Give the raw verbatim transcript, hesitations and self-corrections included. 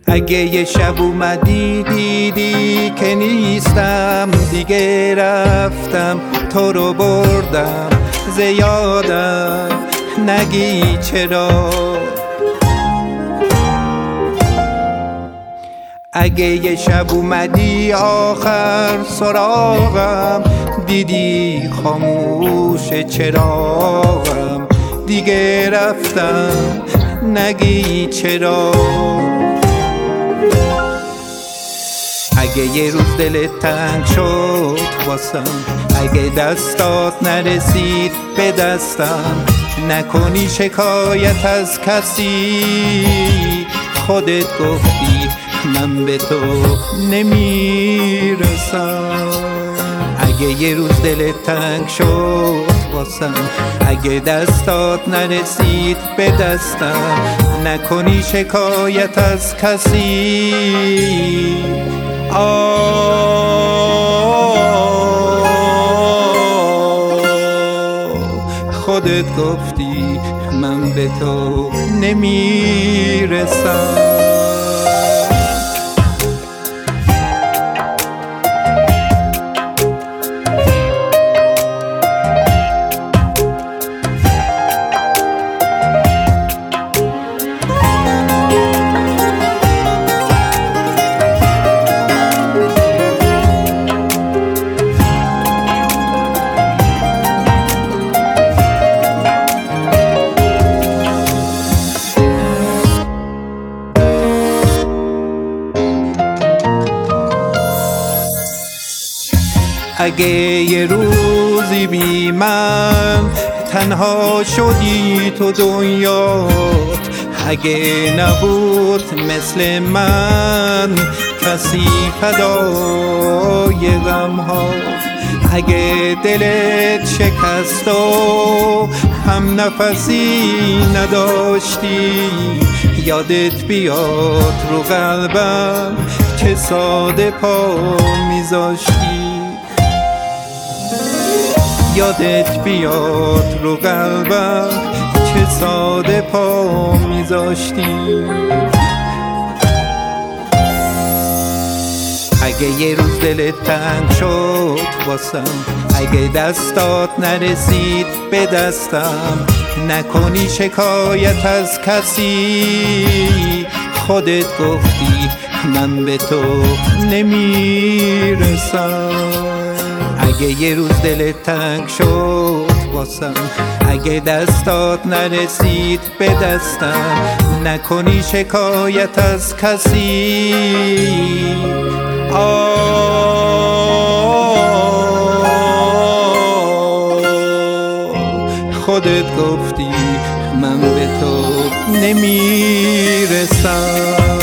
اگه یه شب اومدی دیدی که نیستم دیگه رفتم، تو رو بردم زیادم نگی چرا. اگه یه شب اومدی آخر سراغم، دیدی خاموش چراغم دیگه رفتم نگی چرا. اگه یه روز دلت تنگ شد واسم، اگه دستات نرسید به دستم، نکنی شکایت از کسی، خودت گفتی من به تو نمیرسم. اگه یه روز دلت تنگ شد واسم، اگه دستات نرسید به دستم، نکنی شکایت از کسی. آه خودت گفتی من به تو نمیرسم. اگه یه روزی بی من تنها شدی تو دنیات، اگه نبود مثل من کسی فدای غم‌هات، اگه دلت شکست و هم نفسی نداشتی، یادت بیاد رو قلبم که ساده پا میذاشتی. یادت بیاد رو قلبم که ساده پا میذاشتی. اگه یه روز دلت تنگ شد واسم، اگه دستات نرسید به دستم، نکنی شکایت از کسی، خودت گفتی من به تو نمیرسم. اگه یه روز دلت تنگ شد واسم، اگه دستات نرسید به دستم، نکنی شکایت از کسی. آه خودت گفتی من به تو نمیرسم.